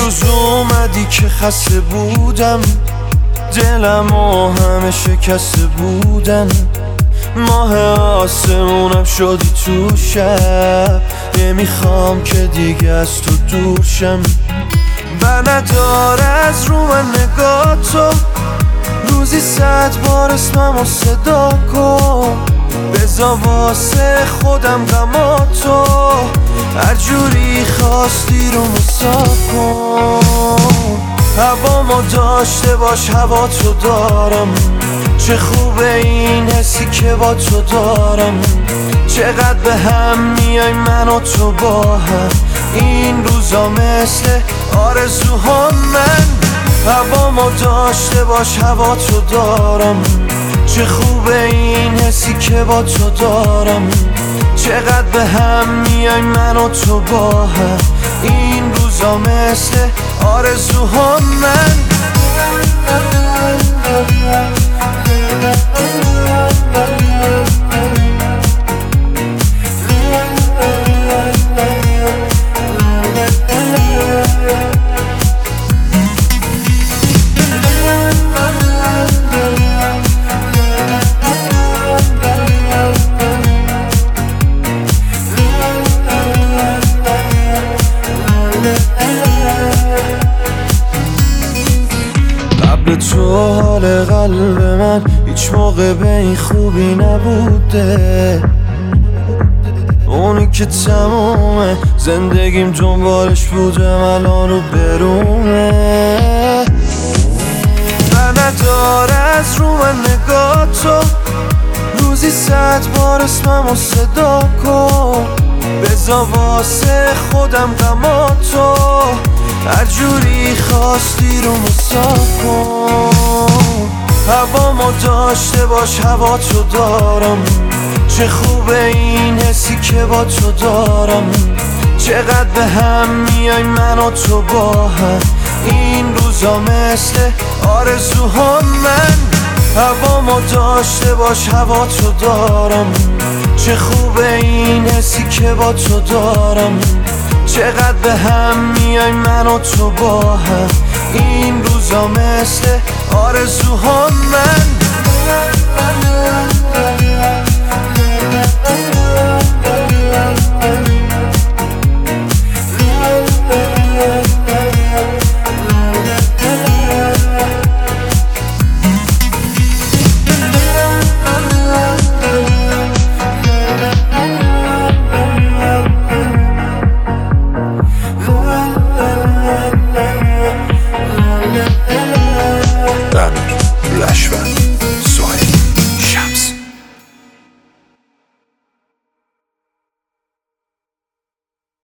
روز اومدی که خسته بودم، دلم و همه شکسته بودن. ماه آسمونم شدی تو شب، نمیخوام که دیگه از تو دور شم. بر نداره از رو من نگاه تو، روزی 100 بار اسممو صدا کن. بذار واسه خودم غما تو، هر جوری خواستی رو مساف کن. هوامو داشته باش، هوا تو دارم. چه خوبه این حسی که با تو دارم. چقدر به هم میای من و تو با هم، این روزا مثل آرزوها. من هوامو داشته باش، هوا تو دارم. چه خوبه این حسی که با تو دارم. چقدر به هم میای من و تو با هم، این روزا مثل آرزوها. من قبل تو حال قلب من هیچ موقع به این خوبی نبوده. اونی که تمومه زندگیم دنبالش بودم الان رو برومه. بر نداره از رو من نگاه تو، روزی 100 بار اسممو صدا کن. بذار واسه خودم غما تو، هر جوری خواستی رو مساف کن. هوامو داشته باش، هوا تو دارم. چه خوبه این حسی که با تو دارم. چقدر به هم میای من و تو با هم، این روزا مثل آرزوها. من هوامو داشته باش، هوا تو دارم. چه خوبه این حسی که با تو دارم. چقدر به هم میای من و تو با هم، این روزا مثل آرزوها. من